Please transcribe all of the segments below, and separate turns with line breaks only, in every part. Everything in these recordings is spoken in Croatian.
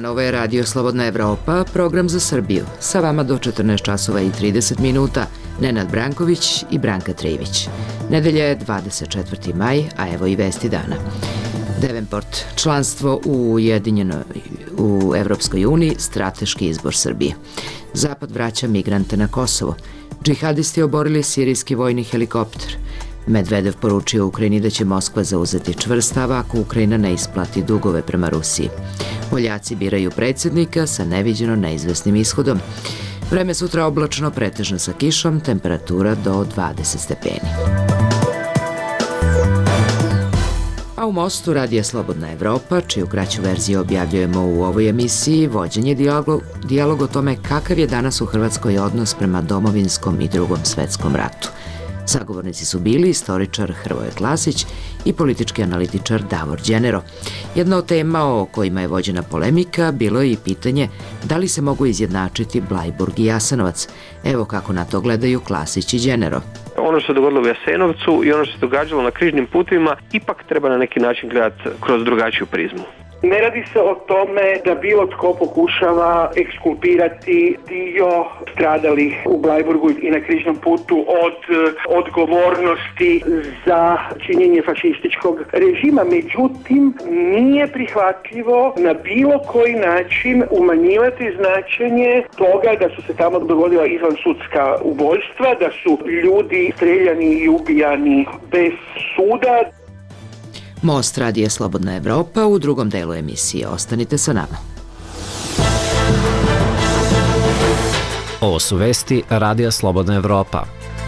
dan, ovo je Radio Slobodna Evropa, program za Srbiju. Sa vama do 14 časova i 30 minuta, Nenad Branković i Branka Trivić. Nedelja je 24. maj, a evo i vesti dana. Devenport, članstvo u Evropskoj uniji, strateški izbor Srbije. Zapad vraća migrante na Kosovo. Džihadisti oborili sirijski vojni helikopter. Medvedev poručio Ukrajini da će Moskva zauzeti čvrst stav ako Ukrajina ne isplati dugove prema Rusiji. Poljaci biraju predsjednika sa neviđeno neizvesnim ishodom. Vreme sutra oblačno, pretežno sa kišom, temperatura do 20 stepeni. A u Mostu Radija Slobodna Evropa, čiju kraću verziju objavljujemo u ovoj emisiji, vođen je dijalog o tome kakav je danas u Hrvatskoj odnos prema Domovinskom i Drugom svetskom ratu. Sagovornici su bili istoričar Hrvoje Klasić i politički analitičar Davor Đenero. Jedna od tema o kojima je vođena polemika bilo je i pitanje da li se mogu izjednačiti Blajburg i Jasenovac. Evo kako na to gledaju Klasić i Đenero.
Ono što se dogodilo u Jasenovcu i ono što se događalo na križnim putovima ipak treba na neki način gledati kroz drugačiju prizmu.
Ne radi se o tome da bilo tko pokušava ekskulpirati dio stradalih u Blajburgu i na križnom putu od odgovornosti za činjenje fašističkog režima. Međutim, nije prihvatljivo na bilo koji način umanjivati značenje toga da su se tamo dogodila izvansudska ubojstva, da su ljudi streljani i ubijani bez suda.
Most Radija Slobodna Evropa u drugom delu emisije. Ostanite sa nama.
Ovo su vesti Radija Slobodna Evropa.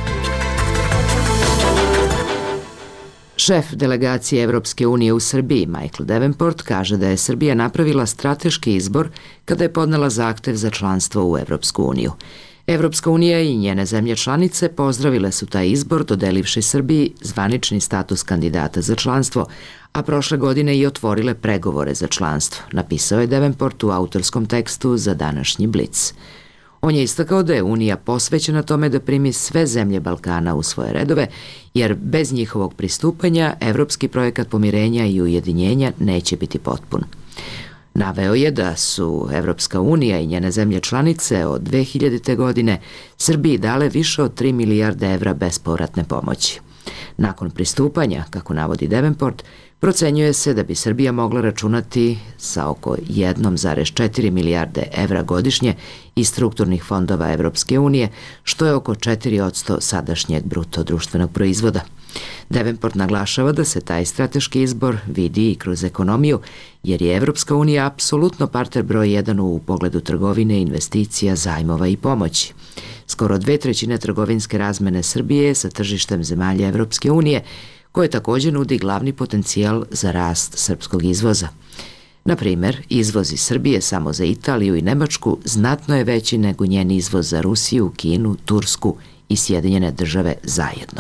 Šef delegacije Evropske unije u Srbiji, Michael Davenport, kaže da je Srbija napravila strateški izbor kada je podnela zahtev za članstvo u Evropsku uniju. Evropska unija i njene zemlje članice pozdravile su taj izbor, dodelivši Srbiji zvanični status kandidata za članstvo, a prošle godine i otvorile pregovore za članstvo, napisao je Davenport u autorskom tekstu za današnji Blic. On je istakao da je Unija posvećena tome da primi sve zemlje Balkana u svoje redove, jer bez njihovog pristupanja evropski projekat pomirenja i ujedinjenja neće biti potpun. Naveo je da su Evropska unija i njene zemlje članice od 2000. godine Srbiji dale više od 3 milijarde evra bespovratne pomoći. Nakon pristupanja, kako navodi Davenport, procenjuje se da bi Srbija mogla računati sa oko 1,4 milijarde evra godišnje iz strukturnih fondova Evropske unije, što je oko 4% sadašnjeg bruto društvenog proizvoda. Davenport naglašava da se taj strateški izbor vidi i kroz ekonomiju, jer je Evropska unija apsolutno partner broj 1 u pogledu trgovine, investicija, zajmova i pomoći. Skoro 2/3 trgovinske razmene Srbije sa tržištem zemalja Evropske unije, koje također nudi glavni potencijal za rast srpskog izvoza. Na primer, izvoz iz Srbije samo za Italiju i Nemačku znatno je veći nego njen izvoz za Rusiju, Kinu, Tursku i Sjedinjene Države zajedno.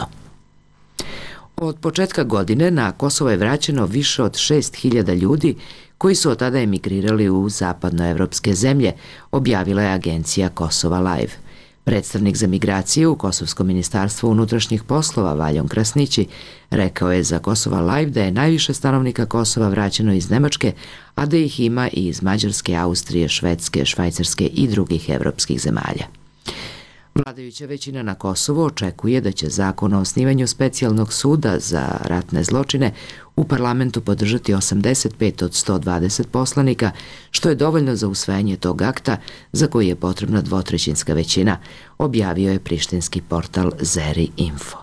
Od početka godine na Kosovo je vraćeno više od 6.000 ljudi koji su od tada emigrirali u zapadnoevropske zemlje, objavila je agencija Kosova Live. Predstavnik za migracije u Kosovskom ministarstvu unutrašnjih poslova Valjon Krasnići rekao je za Kosova Live da je najviše stanovnika Kosova vraćeno iz Nemačke, a da ih ima i iz Mađarske, Austrije, Švedske, Švajcarske i drugih evropskih zemalja. Vladajuća većina na Kosovu očekuje da će zakon o osnivanju specijalnog suda za ratne zločine u parlamentu podržati 85 od 120 poslanika, što je dovoljno za usvajanje tog akta za koji je potrebna dvotrećinska većina, objavio je prištinski portal Zeri Info.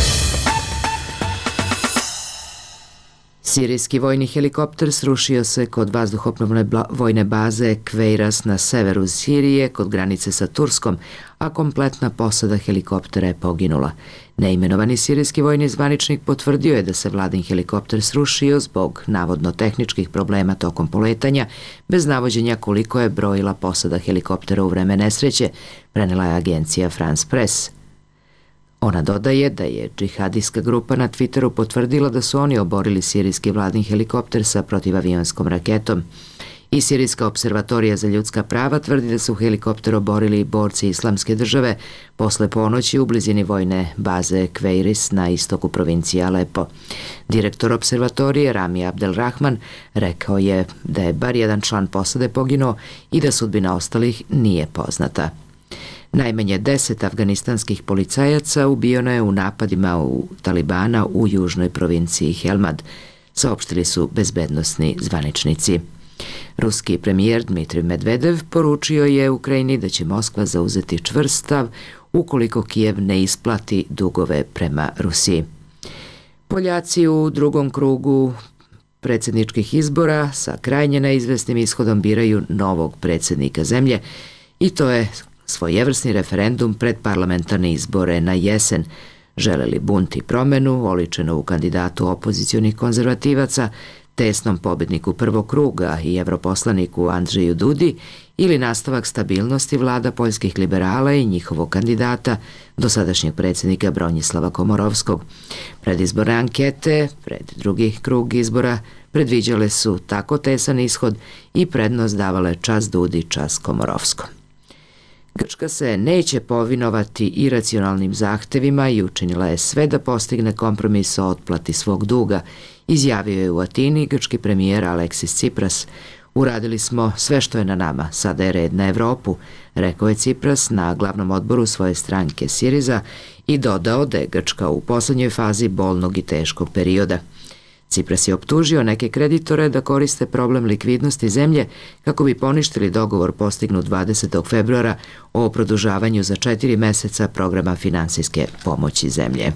Sirijski vojni helikopter srušio se kod vazduhoplovne vojne baze Kveiras na severu Sirije kod granice sa Turskom, a kompletna posada helikoptera je poginula. Neimenovani sirijski vojni zvaničnik potvrdio je da se vladin helikopter srušio zbog navodno tehničkih problema tokom poletanja, bez navođenja koliko je brojila posada helikoptera u vreme nesreće, prenela je agencija France Press. Ona dodaje da je džihadijska grupa na Twitteru potvrdila da su oni oborili sirijski vladin helikopter sa protivavionskom raketom. I Sirijska observatorija za ljudska prava tvrdi da su helikopter oborili borci Islamske države posle ponoći u blizini vojne baze Kveiris na istoku provincije Alepo. Direktor observatorije Rami Abdelrahman rekao je da je bar jedan član posade poginuo i da sudbina ostalih nije poznata. Najmanje 10 afganistanskih policajaca ubijeno je u napadima u Talibana u južnoj provinciji Helmand, saopštili su bezbednosni zvaničnici. Ruski premijer Dmitrij Medvedev poručio je Ukrajini da će Moskva zauzeti čvrst stav ukoliko Kijev ne isplati dugove prema Rusiji. Poljaci u drugom krugu predsjedničkih izbora sa krajnje neizvesnim ishodom biraju novog predsjednika zemlje i to je svojevrsni referendum pred parlamentarne izbore na jesen. Žele li bunt i promenu, oličeno u kandidatu opozicionih konzervativaca, tesnom pobedniku prvog kruga i evroposlaniku Andrzeju Dudi, ili nastavak stabilnosti vlada poljskih liberala i njihovog kandidata, dosadašnjeg predsjednika Bronislava Komorovskog. Predizborne ankete, pred drugi krug izbora, predviđale su tako tesan ishod i prednost davale čas Dudi, čas Komorovskom. Grčka se neće povinovati iracionalnim zahtevima i učinila je sve da postigne kompromis o otplati svog duga, izjavio je u Atini grčki premijer Aleksis Tsipras. Uradili smo sve što je na nama, sada je red na Evropu, rekao je Tsipras na glavnom odboru svoje stranke Siriza i dodao da je Grčka u poslednjoj fazi bolnog i teškog perioda. Tsipras je optužio neke kreditore da koriste problem likvidnosti zemlje kako bi poništili dogovor postignut 20. februara o produžavanju za 4 meseca programa finansijske pomoći zemlje.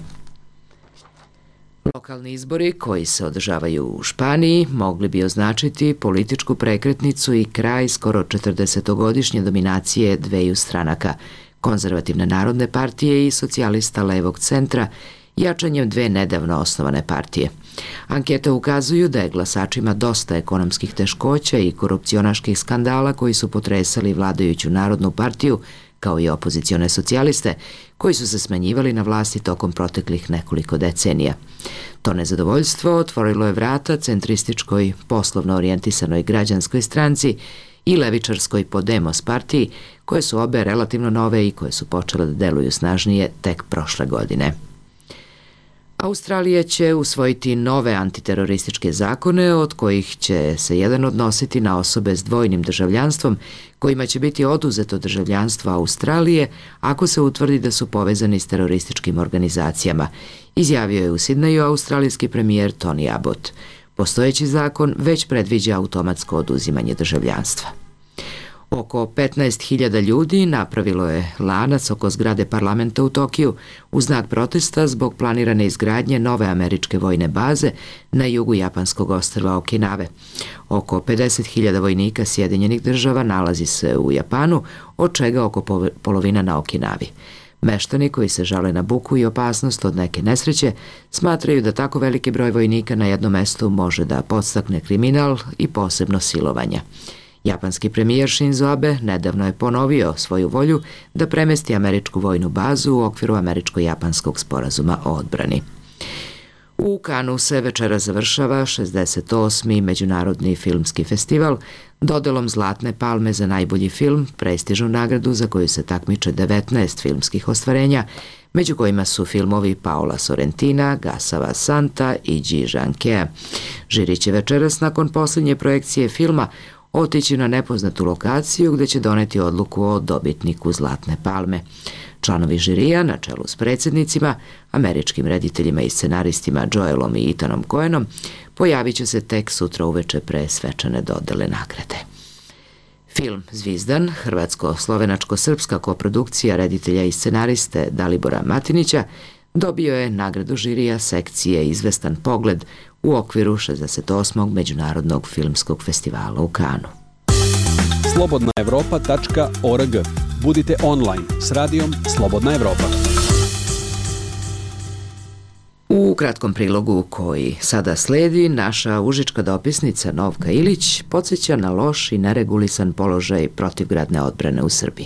Lokalni izbori koji se održavaju u Španiji mogli bi označiti političku prekretnicu i kraj skoro 40-godišnje dominacije dveju stranaka, Konzervativne narodne partije i socijalista levog centra, jačanjem dve nedavno osnovane partije. Ankete ukazuju da je glasačima dosta ekonomskih teškoća i korupcionaških skandala koji su potresali vladajuću Narodnu partiju, kao i opozicione socijaliste, koji su se smanjivali na vlasti tokom proteklih nekoliko decenija. To nezadovoljstvo otvorilo je vrata centrističkoj, poslovno orijentisanoj građanskoj stranci i levičarskoj Podemos partiji, koje su obe relativno nove i koje su počele da deluju snažnije tek prošle godine. Australija će usvojiti nove antiterorističke zakone, od kojih će se jedan odnositi na osobe s dvojnim državljanstvom, kojima će biti oduzeto državljanstvo Australije ako se utvrdi da su povezani s terorističkim organizacijama, izjavio je u Sidneju australijski premijer Tony Abbott. Postojeći zakon već predviđa automatsko oduzimanje državljanstva. Oko 15.000 ljudi napravilo je lanac oko zgrade parlamenta u Tokiju u znak protesta zbog planirane izgradnje nove američke vojne baze na jugu japanskog ostrva Okinave. Oko 50.000 vojnika Sjedinjenih država nalazi se u Japanu, od čega oko polovina na Okinavi. Meštani koji se žale na buku i opasnost od neke nesreće smatraju da tako veliki broj vojnika na jednom mestu može da podstakne kriminal i posebno silovanja. Japanski premijer Shinzo Abe nedavno je ponovio svoju volju da premesti američku vojnu bazu u okviru američko-japanskog sporazuma o odbrani. U Kanu se večera završava 68. Međunarodni filmski festival dodelom Zlatne palme za najbolji film, prestižnu nagradu za koju se takmiče 19 filmskih ostvarenja, među kojima su filmovi Paola Sorrentina, Gasava Santa i Ji Zhangkea. Žiri će večeras nakon posljednje projekcije filma otići na nepoznatu lokaciju gde će doneti odluku o dobitniku Zlatne palme. Članovi žirija, na čelu s predsjednicima, američkim rediteljima i scenaristima Joelom i Ethanom Coenom, pojavit će se tek sutra uveče pre svečane dodele nagrade. Film Zvizdan, hrvatsko-slovenačko-srpska koprodukcija reditelja i scenariste Dalibora Matinića, dobio je nagradu žirija sekcije Izvestan pogled u okviru 68. Međunarodnog filmskog festivala u Kanu.
slobodnaevropa.org. Budite online s radijom Slobodna Evropa.
U kratkom prilogu koji sada sledi, naša užička dopisnica Novka Ilić podsjeća na loš i neregulisan položaj protivgradne odbrane u Srbiji.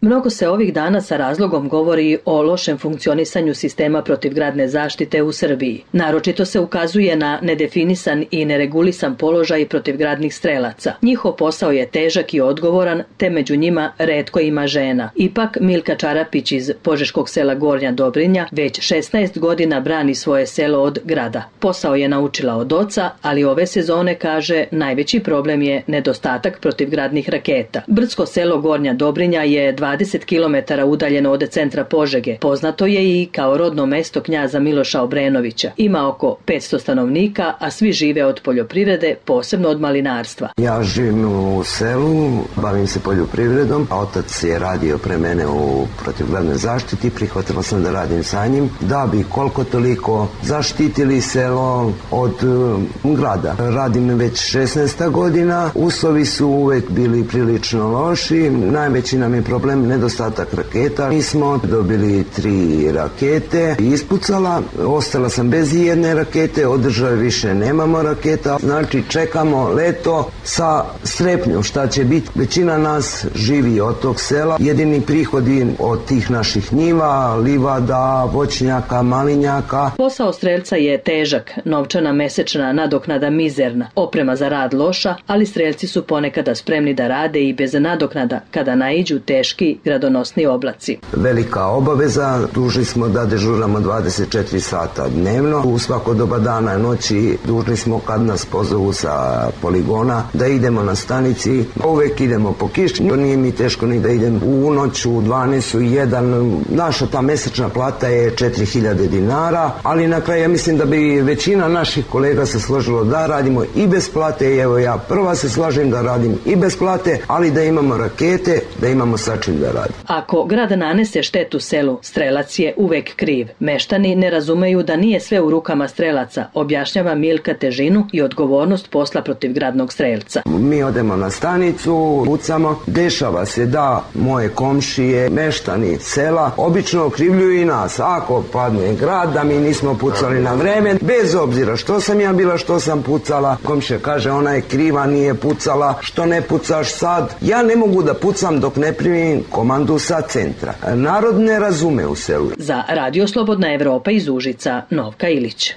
Mnogo se ovih dana sa razlogom govori o lošem funkcionisanju sistema protivgradne zaštite u Srbiji. Naročito se ukazuje na nedefinisan i neregulisan položaj protivgradnih strelaca. Njihov posao je težak i odgovoran, te među njima retko ima žena. Ipak Milka Čarapić iz požeškog sela Gornja Dobrinja već 16 godina brani svoje selo od grada. Posao je naučila od oca, ali ove sezone, kaže, najveći problem je nedostatak protivgradnih raketa. Brdsko selo Gornja Dobrinja je 20 km udaljeno od centra Požege. Poznato je i kao rodno mesto knjaza Miloša Obrenovića. Ima oko 500 stanovnika, a svi žive od poljoprivrede, posebno od malinarstva.
Ja živim u selu, bavim se poljoprivredom, a otac je radio pre mene u protivgradnoj zaštiti, prihvatila sam da radim sa njim, da bi koliko toliko zaštitili selo od grada. Radim već 16 godina, uslovi su uvek bili prilično loši, najveći nam je problem nedostatak raketa. Mi smo dobili 3 rakete, ispucala, ostala sam bez jedne rakete, od države više nemamo raketa, znači čekamo leto sa strepnjom šta će biti. Većina nas živi od tog sela, jedini prihodi od tih naših njiva, livada, voćnjaka, malinjaka.
Posao strelca je težak, novčana mesečna nadoknada mizerna, oprema za rad loša, ali strelci su ponekada spremni da rade i bez nadoknada kada naiđu teški gradonosni oblaci.
Velika obaveza, dužni smo da dežuramo 24 sata dnevno, u svako doba dana i noći dužni smo kad nas pozovu sa poligona da idemo na stanici, uvek idemo po kiši, nije mi teško ni da idem u noć, u 12, u 1, naša ta mesečna plata je 4000 dinara, ali na kraju ja mislim da bi većina naših kolega se složilo da radimo i bez plate i evo ja prva se slažem da radim i bez plate, ali da imamo rakete, da imamo sa čim da radimo.
Ako grad nanese štetu selu, strelac je uvek kriv. Meštani ne razumeju da nije sve u rukama strelaca, objašnjava Milka težinu i odgovornost posla protivgradnog strelca.
Mi odemo na stanicu, pucamo, dešava se da moje komšije, meštani sela, obično okrivljuju i nas. Ako padne grad, da mi nismo pucali na vreme, bez obzira što sam ja bila, što sam pucala, komšija kaže ona je kriva, nije pucala, što ne pucaš sad? Ja ne mogu da pucam dok ne primim komandu sa centra. Narod ne razume u selu.
Za Radio Slobodna Evropa iz Užica, Novka Ilić.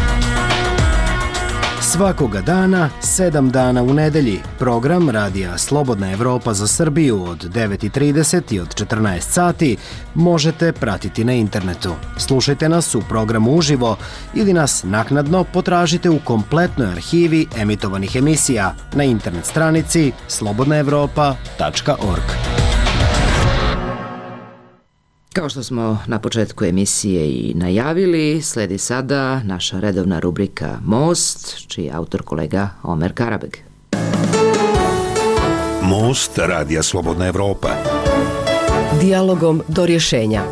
Svakoga dana, 7 dana u nedelji, program Radija Slobodna Evropa za Srbiju od 9:30 i od 14 sati možete pratiti na internetu. Slušajte nas u programu uživo ili nas naknadno potražite u kompletnoj arhivi emitovanih emisija na internet stranici slobodnaevropa.org.
Kao što smo na početku emisije i najavili, sledi sada naša redovna rubrika Most, čiji je autor kolega Omer Karabeg.
Most Radija Slobodna Evropa.
Dijalogom do rješenja.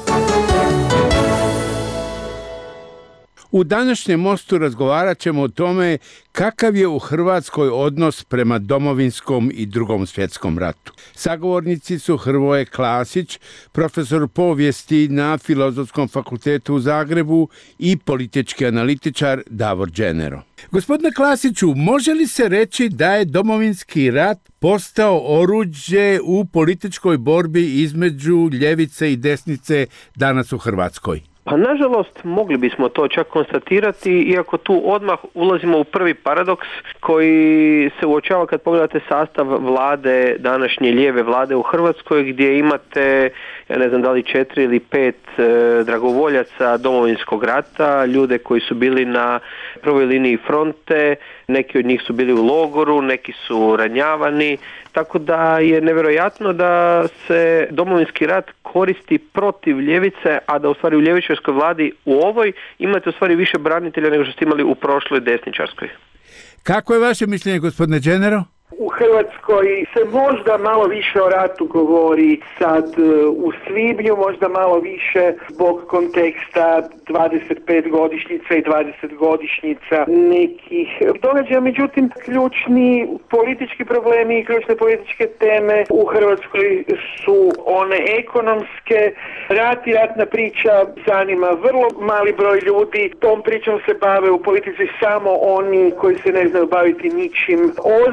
U današnjem Mostu razgovarat ćemo o tome kakav je u Hrvatskoj odnos prema Domovinskom i Drugom svjetskom ratu. Sagovornici su Hrvoje Klasić, profesor povijesti na Filozofskom fakultetu u Zagrebu i politički analitičar Davor Đenero. Gospodine Klasiću, može li se reći da je Domovinski rat postao oruđe u političkoj borbi između ljevice i desnice danas u Hrvatskoj?
Pa nažalost mogli bismo to čak konstatirati, iako tu odmah ulazimo u prvi paradoks koji se uočava kad pogledate sastav vlade, današnje lijeve vlade u Hrvatskoj, gdje imate, ja ne znam da li 4 ili 5 dragovoljaca Domovinskog rata, ljude koji su bili na prvoj liniji fronte, neki od njih su bili u logoru, neki su ranjavani, tako da je nevjerojatno da se Domovinski rat koristi protiv ljevice, a da u stvari u ljevičarskoj vladi u ovoj imate u stvari više branitelja nego što ste imali u prošloj desničarskoj.
Kako je vaše mišljenje, gospodine Đenero?
U Hrvatskoj se možda malo više o ratu govori sad u svibnju, možda malo više zbog konteksta 25 godišnjica i 20 godišnjica nekih događaja. Međutim, ključni politički problemi i ključne političke teme u Hrvatskoj su one ekonomske. Rat i ratna priča zanima vrlo mali broj ljudi. Tom pričom se bave u politici samo oni koji se ne znaju baviti ničim ozbiljnim.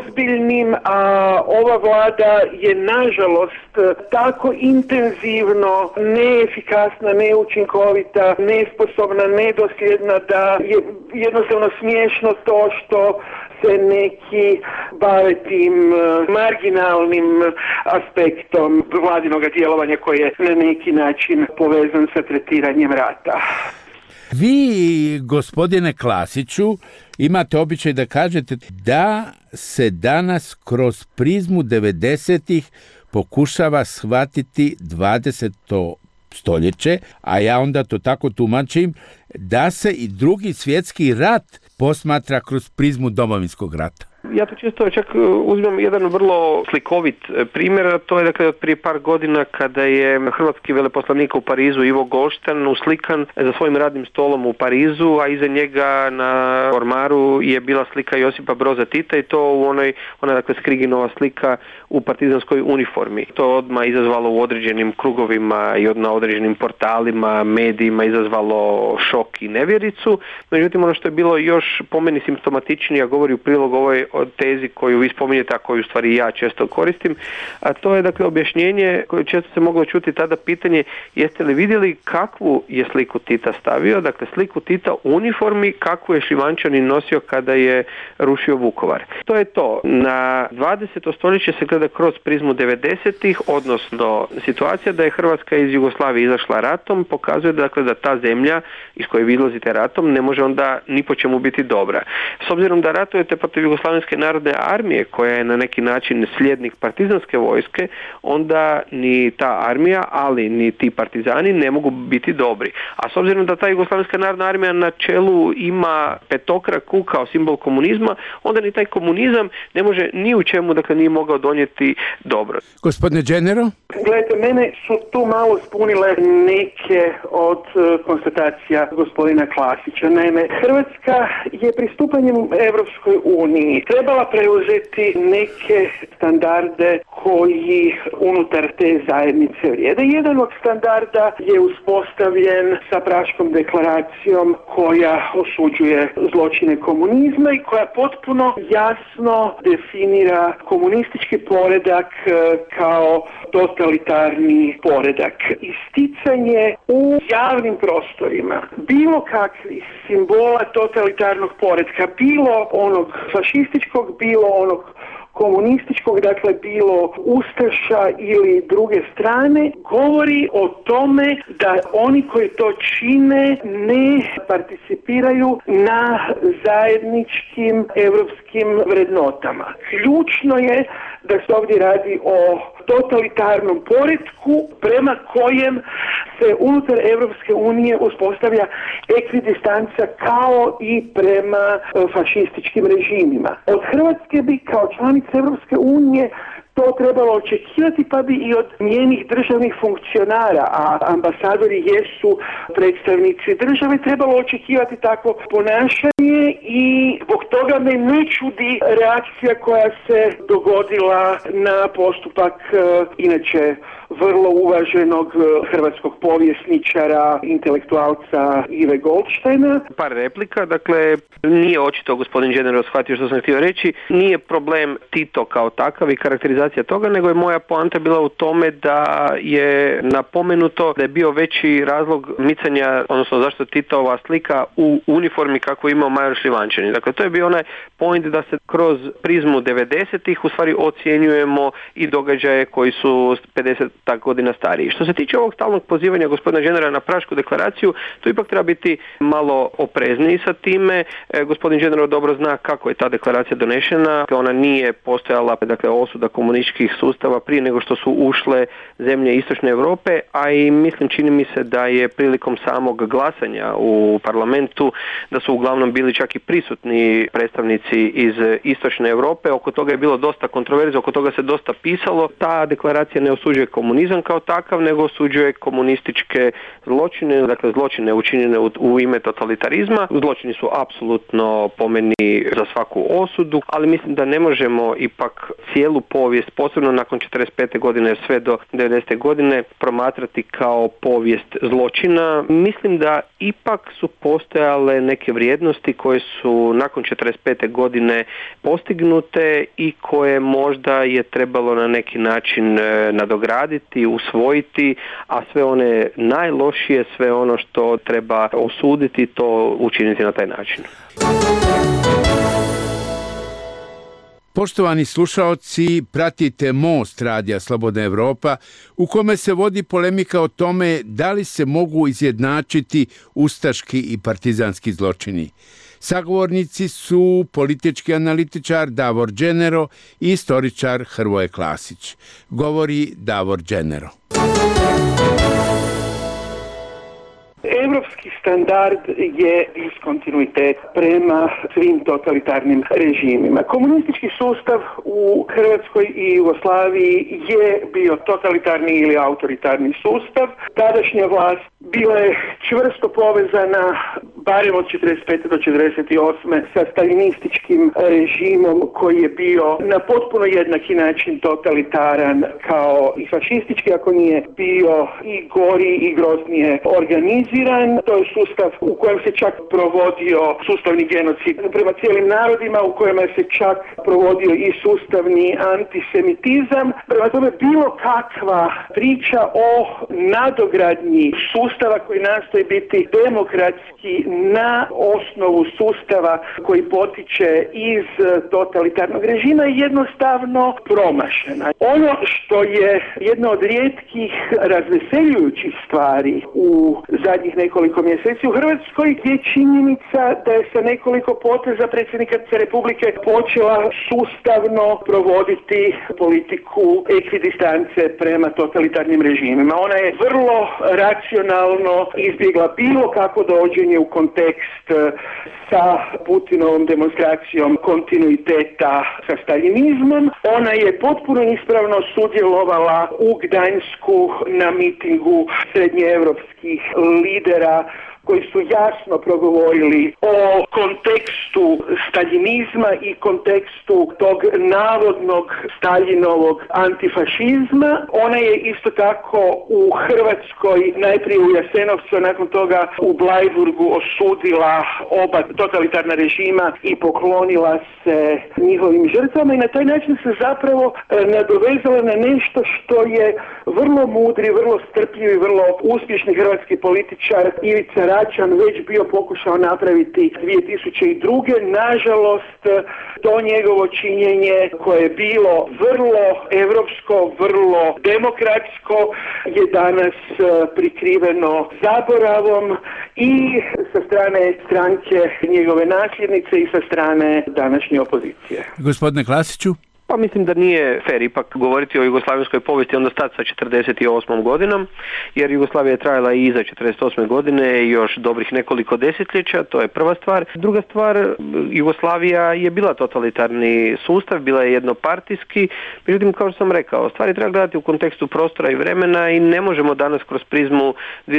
činim, a ova vlada je nažalost tako intenzivno neefikasna, neučinkovita, nesposobna, nedosljedna da je jednostavno smiješno to što se neki bave tim marginalnim aspektom vladinog djelovanja koji je na neki način povezan sa tretiranjem rata.
Vi, gospodine Klasiću, imate običaj da kažete da se danas kroz prizmu 90-ih pokušava shvatiti 20. stoljeće, a ja onda to tako tumačim, da se i Drugi svjetski rat posmatra kroz prizmu Domovinskog rata.
Ja to često čak uzmem jedan vrlo slikovit primjer, a to je dakle od prije par godina kada je hrvatski veleposlanik u Parizu Ivo Golštan uslikan za svojim radnim stolom u Parizu, a iza njega na ormaru je bila slika Josipa Broza Tita i to u ona dakle Skriginova slika u partizanskoj uniformi. To je odmah izazvalo u određenim krugovima i na određenim portalima, medijima izazvalo šok i nevjericu. Međutim, ono što je bilo još po meni simptomatičnije, a govori u prilog ovoj tezi koju vi spominjete, a koju u stvari ja često koristim, a to je dakle objašnjenje koje često se moglo čuti tada pitanje jeste li vidjeli kakvu je sliku Tita stavio, dakle sliku Tita u uniformi kakvu je Šljivančanin nosio kada je rušio Vukovar. To je to. Na 20. stoljeće se gleda kroz prizmu 90-ih, odnosno situacija da je Hrvatska iz Jugoslavije izašla ratom, pokazuje dakle da ta zemlja iz koje vi izlazite ratom ne može onda ni po čemu biti dobra. S obzirom da ratujete protiv Jugoslavenske narodne armije koja je na neki način slijednik partizanske vojske, onda ni ta armija, ali ni ti partizani ne mogu biti dobri. A s obzirom da ta Jugoslavenska narodna armija na čelu ima petokraku kao simbol komunizma, onda ni taj komunizam ne može ni u čemu, dakle nije mogao donijeti dobro.
Gospodine Đenero?
Gledajte, mene su tu malo spunile neke od konstatacija gospodina Klasića. Naime, Hrvatska je pristupanjem Europskoj uniji trebala preuzeti neke standarde koji unutar te zajednice vrijede. Jedan od standarda je uspostavljen sa Praškom deklaracijom koja osuđuje zločine komunizma i koja potpuno jasno definira komunistički poredak kao totalitarni poredak. Isticanje u javnim prostorima bilo kakvih simbola totalitarnog poretka, bilo onog fašističkog, bilo onog komunističkog, dakle bilo ustaša ili druge strane, govori o tome da oni koji to čine ne participiraju na zajedničkim europskim vrednotama. Ključno je da se ovdje radi o totalitarnom poretku prema kojem se unutar Europske unije uspostavlja ekvidistanca kao i prema fašističkim režimima. Od Hrvatske bi kao članica Europske unije to trebalo očekivati, pa bi i od njenih državnih funkcionara, a ambasadori jesu predstavnici države, trebalo očekivati takvo ponašanje i zbog toga me ne čudi reakcija koja se dogodila na postupak inače vrlo uvaženog hrvatskog povjesničara, intelektualca Ive Goldsteina.
Par replika, dakle, nije očito gospodin Đenero shvatio što sam htio reći, nije problem Tito kao takav i karakterizacija toga, nego je moja poanta bila u tome da je napomenuto da je bio veći razlog micanja, odnosno zašto Titova slika u uniformi kako imao major Šljivančanin. Dakle, to je bio onaj point da se kroz prizmu 90-ih u stvari ocjenjujemo i događaje koji su 50 godina stariji. Što se tiče ovog stalnog pozivanja gospodina Đenera na Prašku deklaraciju, tu ipak treba biti malo oprezniji sa time. Gospodin Đenero dobro zna kako je ta deklaracija donešena. Ona nije postojala, dakle, osuda komunističkih sustava prije nego što su ušle zemlje Istočne Europe, a i mislim, čini mi se da je prilikom samog glasanja u parlamentu da su uglavnom bili čak i prisutni predstavnici iz Istočne Europe. Oko toga je bilo dosta kontroverze, oko toga se dosta pisalo. Ta deklaracija ne osuđuje komunizam kao takav, nego osuđuje komunističke zločine, dakle zločine učinjene u ime totalitarizma. Zločini su apsolutno po meni za svaku osudu, ali mislim da ne možemo ipak cijelu povijest, posebno nakon 45. godine sve do 90. godine, promatrati kao povijest zločina. Mislim da ipak su postojale neke vrijednosti koje su nakon 45. godine postignute i koje možda je trebalo na neki način nadograditi, usvojiti, a sve one najlošije, sve ono što treba osuditi, to učiniti na taj način.
Poštovani slušaoci, pratite Most Radija Slobodna Evropa, u kome se vodi polemika o tome da li se mogu izjednačiti ustaški i partizanski zločini. Sagovornici su politički analitičar Davor Dženero i istoričar Hrvoje Klasić. Govori Davor Dženero.
Evropski standard je diskontinuitet prema svim totalitarnim režimima. Komunistički sustav u Hrvatskoj i Jugoslaviji je bio totalitarni ili autoritarni sustav. Tadašnja vlast bila je čvrsto povezana, barem od 45. do 48. sa stalinističkim režimom koji je bio na potpuno jednaki način totalitaran kao i fašistički, ako nije bio i gori i groznije organiziran. To je sustav u kojem se čak provodio sustavni genocid prema cijelim narodima, u kojem se čak provodio i sustavni antisemitizam. Prema tome bilo kakva priča o nadogradnji sustava koji nastoji biti demokratski na osnovu sustava koji potiče iz totalitarnog režima je jednostavno promašena. Ono što je jedna od rijetkih razveseljujućih stvari u zadnjih nekoliko mjeseci u Hrvatskoj je činjenica da je sa nekoliko poteza predsjednika Republike počela sustavno provoditi politiku ekvidistance prema totalitarnim režimima. Ona je vrlo racionalno izbjegla bilo kako dođenje u kontekst sa Putinovom demonstracijom kontinuiteta sa staljinizmom. Ona je potpuno ispravno sudjelovala u Gdańsku na mitingu srednjeevropskih lidera koji su jasno progovorili o kontekstu staljinizma i kontekstu tog navodnog Staljinovog antifašizma. Ona je isto tako u Hrvatskoj, najprije u Jasenovcu, nakon toga u Bleiburgu osudila oba totalitarna režima i poklonila se njihovim žrtvama i na taj način se zapravo nadovezala na nešto što je vrlo mudri, vrlo strpljivi, vrlo uspješni hrvatski političar Ivica Račan već bio pokušao napraviti 2002. Nažalost, to njegovo činjenje koje je bilo vrlo evropsko, vrlo demokratsko je danas prikriveno zaboravom i sa strane stranke njegove nasljednice i sa strane današnje opozicije.
Gospodine Klasiću?
Pa mislim da nije fer ipak govoriti o jugoslavenskoj povijesti onda stati sa 48. godinom, jer Jugoslavija je trajala i iza 48. godine još dobrih nekoliko desetljeća, to je prva stvar. Druga stvar, Jugoslavija je bila totalitarni sustav, bila je jednopartijski, međutim kao što sam rekao, stvari treba gledati u kontekstu prostora i vremena i ne možemo danas kroz prizmu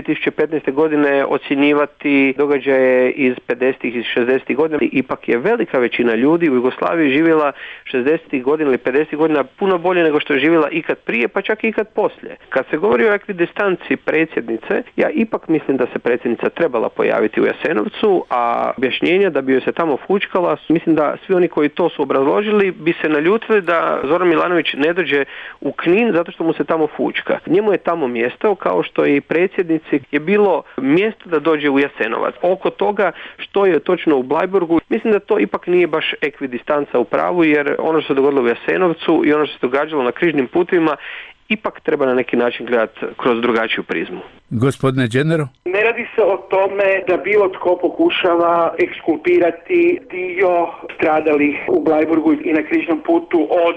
2015. godine ocjenjivati događaje iz 50. i 60. godina. Ipak je velika većina ljudi u Jugoslaviji živjela 60. godina ili 50 godina puno bolje nego što je živjela ikad prije, pa čak i ikad poslije. Kad se govori o ekvidistanci predsjednice, ja ipak mislim da se predsjednica trebala pojaviti u Jasenovcu, a objašnjenja da bi joj se tamo fučkala, mislim da svi oni koji to su obrazložili bi se naljutili da Zoran Milanović ne dođe u Knin zato što mu se tamo fučka. Njemu je tamo mjesto, kao što i predsjednici je bilo mjesto da dođe u Jasenovac. Oko toga što je točno u Bleiburgu, mislim da to ipak nije baš ekvidistanca u pravu, jer ono što se dogodilo u Jasenovcu i ono što se događalo na križnim putovima ipak treba na neki način gledati kroz drugačiju prizmu.
Gospodine Dženero?
Ne radi se o tome da bilo tko pokušava ekskulpirati dio stradalih u Bleiburgu i na križnom putu od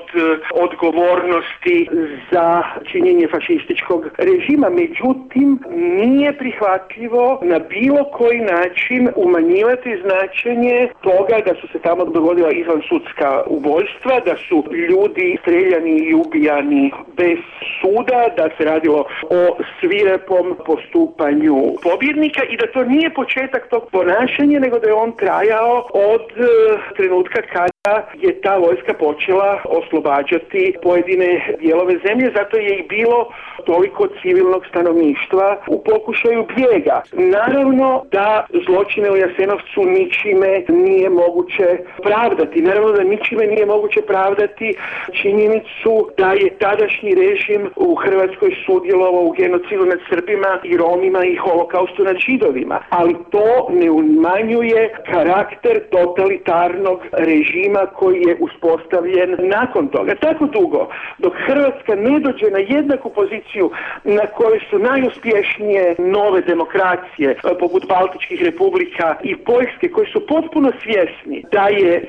odgovornosti za činjenje fašističkog režima. Međutim, nije prihvatljivo na bilo koji način umanjivati značenje toga da su se tamo dogodila izvansudska ubojstva, da su ljudi streljani i ubijani bez suda, da se radilo o svirepom postupanju pobjednika i da to nije početak tog ponašanja, nego da je on trajao od trenutka kad je ta vojska počela oslobađati pojedine dijelove zemlje, zato je i bilo toliko civilnog stanovništva u pokušaju bijega. Naravno da zločine u Jasenovcu ničime nije moguće pravdati. Naravno da ničime nije moguće pravdati činjenicu da je tadašnji režim u Hrvatskoj sudjelovao u genocidu nad Srbima i Romima i holokaustu nad Židovima. Ali to ne umanjuje karakter totalitarnog režima koji je uspostavljen nakon toga. Tako dugo dok Hrvatska ne dođe na jednaku poziciju na kojoj su najuspješnije nove demokracije poput Baltičkih republika i Poljske, koji su potpuno svjesni da je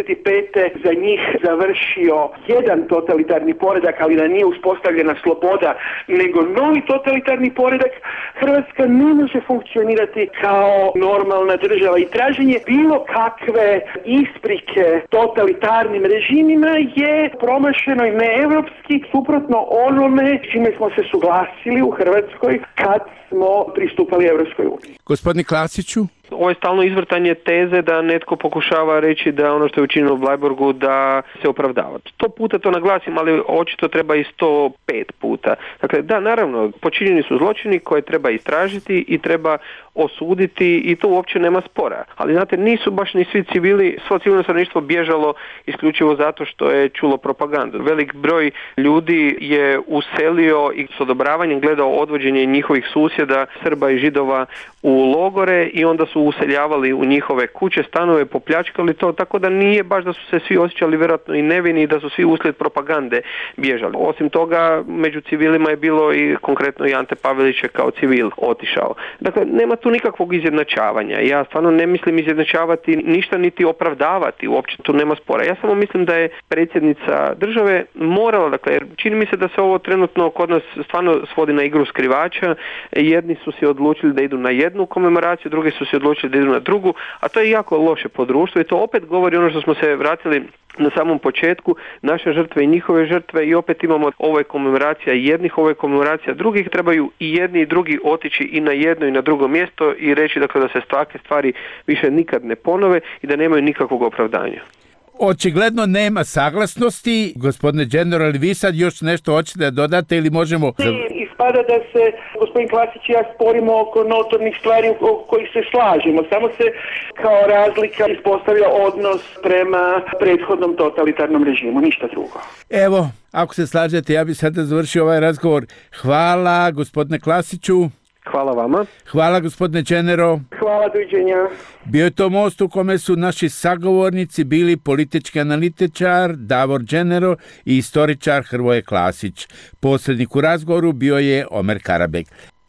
45. za njih završio jedan totalitarni poredak, ali da nije uspostavljena sloboda, nego novi totalitarni poredak, Hrvatska ne može funkcionirati kao normalna država i traženje bilo kakve isprike totalitarnim režimima je promašeno i neevropski, suprotno onome čime smo se suglasili u Hrvatskoj kad smo pristupali Evropskoj uniji.
Gospodine Klasiću?
Ovo je stalno izvrtanje teze da netko pokušava reći da ono što je učinilo u Bleiburgu da se opravdava. 100 puta to naglasim, ali očito treba i 105 puta. Dakle, da, naravno, počinjeni su zločini koje treba istražiti i treba osuditi i to uopće nema spora. Ali znate, nisu baš ni svi civili, svo civilno stanovništvo bježalo isključivo zato što je čulo propagandu. Velik broj ljudi je uselio i s odobravanjem gledao odvođenje njihovih susjeda, Srba i Židova u logore i onda su useljavali u njihove kuće, stanove, popljačkali to, tako da nije baš da su se svi osjećali vjerojatno i nevini i da su svi uslijed propagande bježali. Osim toga, među civilima je bilo i konkretno i Ante Pavelić je kao civil otišao. Dakle, nema tu nikakvog izjednačavanja. Ja stvarno ne mislim izjednačavati ništa niti opravdavati, uopće tu nema spora. Ja samo mislim da je predsjednica države morala, dakle, čini mi se da se ovo trenutno kod nas stvarno svodi na igru skrivača. Jedni su se odlučili da idu na jednu komemoraciju, drugi su se odlučili da idu na drugu, a to je jako loše po društvu i to opet govori ono što smo se vratili na samom početku, naše žrtve i njihove žrtve i opet imamo ovo je komemoracija jednih, ovo je komemoracija drugih, trebaju i jedni i drugi otići i na jedno i na drugo mjesto i reći dakle da se takve stvari više nikad ne ponove i da nemaju nikakvog opravdanja.
Očigledno nema saglasnosti. Gospodine General, vi sad još nešto hoćete da dodate ili možemo...
Ispada da se gospodin Klasić i ja sporimo oko notornih stvari oko kojih se slažemo. Samo se kao razlika ispostavlja odnos prema prethodnom totalitarnom režimu, ništa drugo.
Evo, ako se slažete, ja bih sada završio ovaj razgovor. Hvala gospodine Klasiću.
Hvala vama.
Hvala gospodine Čenero.
Hvala, doviđenja.
Bio je to most u kome su naši sagovornici bili politički analitičar Davor Čenero i istoričar Hrvoje Klasić. Posrednik u razgovoru bio je Omer Karabek.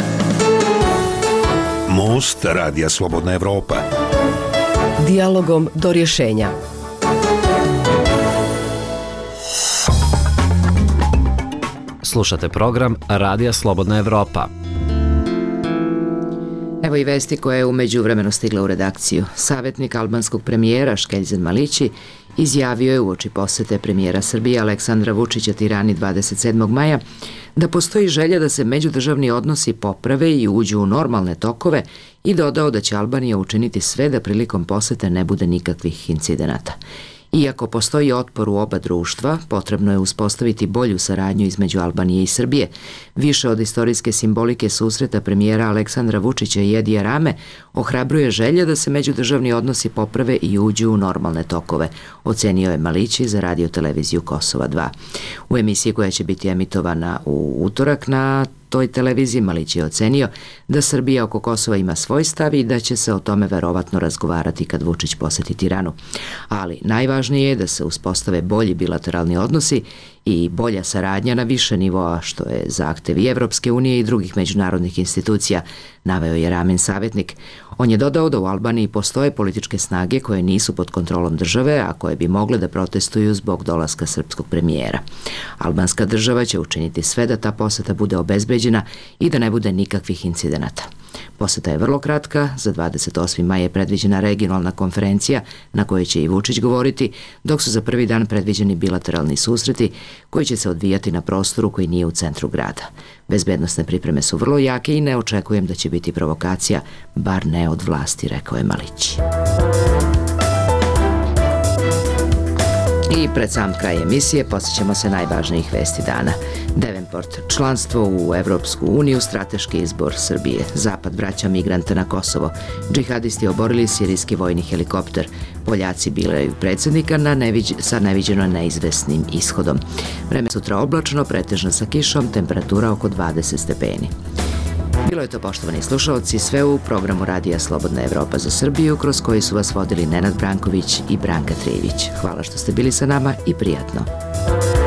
Most Radija Slobodna Evropa.
Dijalogom do rješenja.
Slušate program Radija Slobodna Evropa.
Evo i vesti koja je u međuvremenu stigla u redakciju. Savjetnik albanskog premijera Škeljzen Malići izjavio je uoči posete premijera Srbije Aleksandra Vučića Tirani 27. maja da postoji želja da se međudržavni odnosi poprave i uđu u normalne tokove i dodao da će Albanija učiniti sve da prilikom posete ne bude nikakvih incidenata. Iako postoji otpor u oba društva, potrebno je uspostaviti bolju saradnju između Albanije i Srbije. Više od istorijske simbolike susreta premijera Aleksandra Vučića i Edija Rame ohrabruje želja da se međudržavni odnosi poprave i uđu u normalne tokove, ocenio je Malići za radio televiziju Kosova 2. U emisiji koja će biti emitovana u utorak na toj televiziji Malić je ocenio da Srbija oko Kosova ima svoj stav i da će se o tome verovatno razgovarati kad Vučić poseti Tiranu. Ali najvažnije je da se uspostave bolji bilateralni odnosi i bolja saradnja na više nivoa, što je zahtev i Evropske unije i drugih međunarodnih institucija, naveo je Ramin savjetnik. On je dodao da u Albaniji postoje političke snage koje nisu pod kontrolom države, a koje bi mogle da protestuju zbog dolaska srpskog premijera. Albanska država će učiniti sve da ta poseta bude obezbeđena i da ne bude nikakvih incidenata. Poseta je vrlo kratka, za 28. maj je predviđena regionalna konferencija na kojoj će i Vučić govoriti, dok su za prvi dan predviđeni bilateralni susreti koji će se odvijati na prostoru koji nije u centru grada. Bezbednosne pripreme su vrlo jake i ne očekujem da će biti provokacija, bar ne od vlasti, rekao je Malić. I pred sam kraj emisije podsjećamo se najvažnijih vesti dana. Davenport, članstvo u Evropsku uniju, strateški izbor Srbije. Zapad vraća migrante na Kosovo. Džihadisti oborili sirijski vojni helikopter. Poljaci biraju predsjednika sa neviđeno neizvesnim ishodom. Vreme sutra oblačno, pretežno sa kišom, temperatura oko 20 stepeni. Bilo je to, poštovani slušalci, sve u programu Radija Slobodna Evropa za Srbiju, kroz koji su vas vodili Nenad Branković i Branka Trijević. Hvala što ste bili sa nama i prijatno.